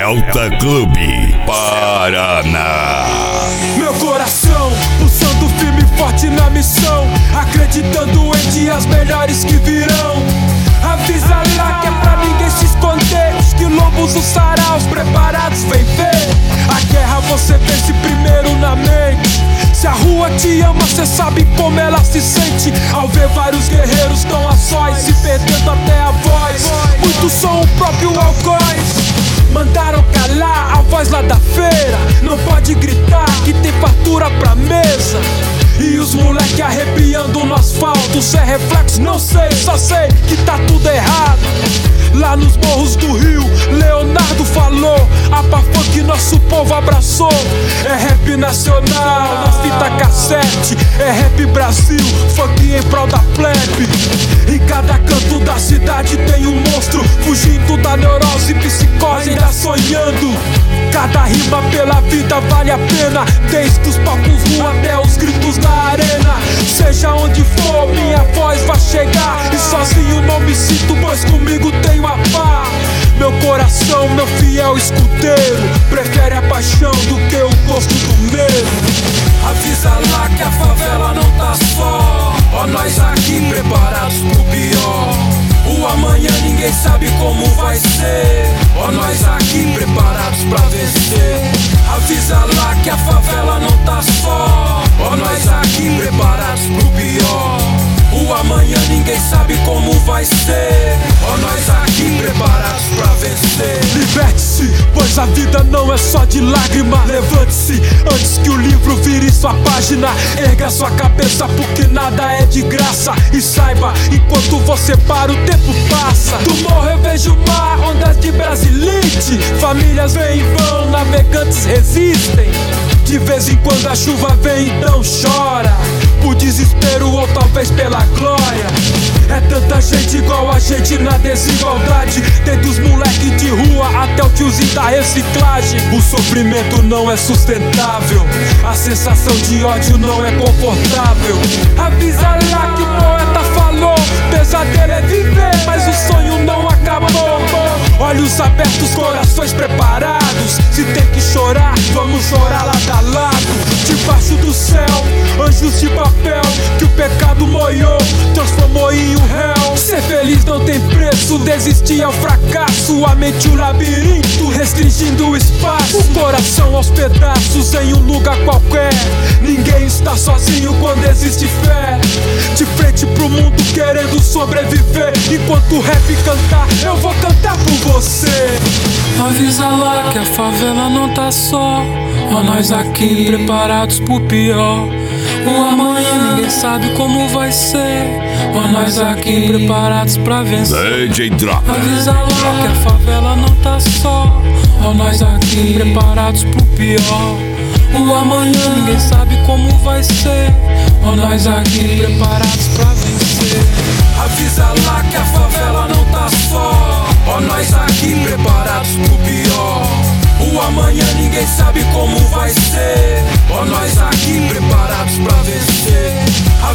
Delta Clube, Paraná. Meu coração pulsando firme e forte na missão, acreditando em dias melhores que virão. Avisa lá que é pra ninguém se esconder, os quilombos, os saraus preparados, vem ver. A guerra você vence primeiro na mente. Se a rua te ama, cê sabe como ela se sente ao ver vários guerreiros tão a sós, se perdendo até a voz. Muitos são o próprio algoz. Mandaram calar a voz lá da feira, não pode gritar que tem fartura pra mesa. E os moleque arrepiando no asfalto, se é reflexo não sei, só sei que tá tudo errado. Lá nos morros do Rio, Leonardo falou, a pafã que nosso povo abraçou. É rap nacional, na fita cassete, é rap Brasil, funk em prol da plebe. Em cada canto da cidade tem um monstro, fugindo da neurose e psicose, ainda sonhando. Cada rima pela vida vale a pena, desde os palcos rua até os gritos na arena. Seja onde for, minha voz vai chegar, e sozinho não me sinto, pois comigo tenho a paz. Meu coração, meu fiel escudeiro, prefere a paixão do que o gosto do medo. Avisa lá que a favela não tá só, ó nós aqui preparados pro pior. O amanhã ninguém sabe como vai ser, ó nós aqui preparados pra vencer. Avisa lá que a favela não tá só, ó nós aqui preparados pro pior. O amanhã ninguém sabe como vai ser, ó nós aqui preparados pra vencer. Liberte-se, pois a vida não é só de lágrima. Levante-se antes que o livro vire sua página. Erga sua cabeça porque nada é de graça. E saiba, enquanto você para o tempo passa. Do morro eu vejo o mar, ondas de brasilite. Famílias vêm e vão, navegantes resistem. De vez em quando a chuva vem, então chora, por desespero ou talvez pela glória. É tanta gente igual a gente na desigualdade, desde os moleques de rua até o tiozinho da reciclagem. O sofrimento não é sustentável, a sensação de ódio não é confortável. Avisa lá que o poeta falou, pesadelo é viver, mas o sonho não acabou. Olhos abertos, corações preparados, se tem que chorar, vamos chorar lado a lado. Debaixo do céu, anjos de papel, que o pecado moiou, transformou em um réu. Ser feliz não tem preço, desistir é o fracasso. A mente um labirinto, restringindo o espaço. O coração aos pedaços em um lugar qualquer. Ninguém está sozinho quando existe fé. De frente pro mundo querendo sobreviver. Enquanto o rap cantar, eu vou cantar por você. Avisa lá que a favela não tá só, ó nós aqui preparados pro pior. O amanhã ninguém sabe como vai ser, ó nós aqui preparados pra vencer. DJ Drop. Avisa lá que a favela não tá só, ó nós aqui preparados pro pior. O amanhã ninguém sabe como vai ser, ó nós aqui preparados pra vencer. Avisa lá que a favela não tá só, ó nós aqui preparados pro pior. O amanhã ninguém sabe como vai ser, ó nós aqui preparados pra vencer.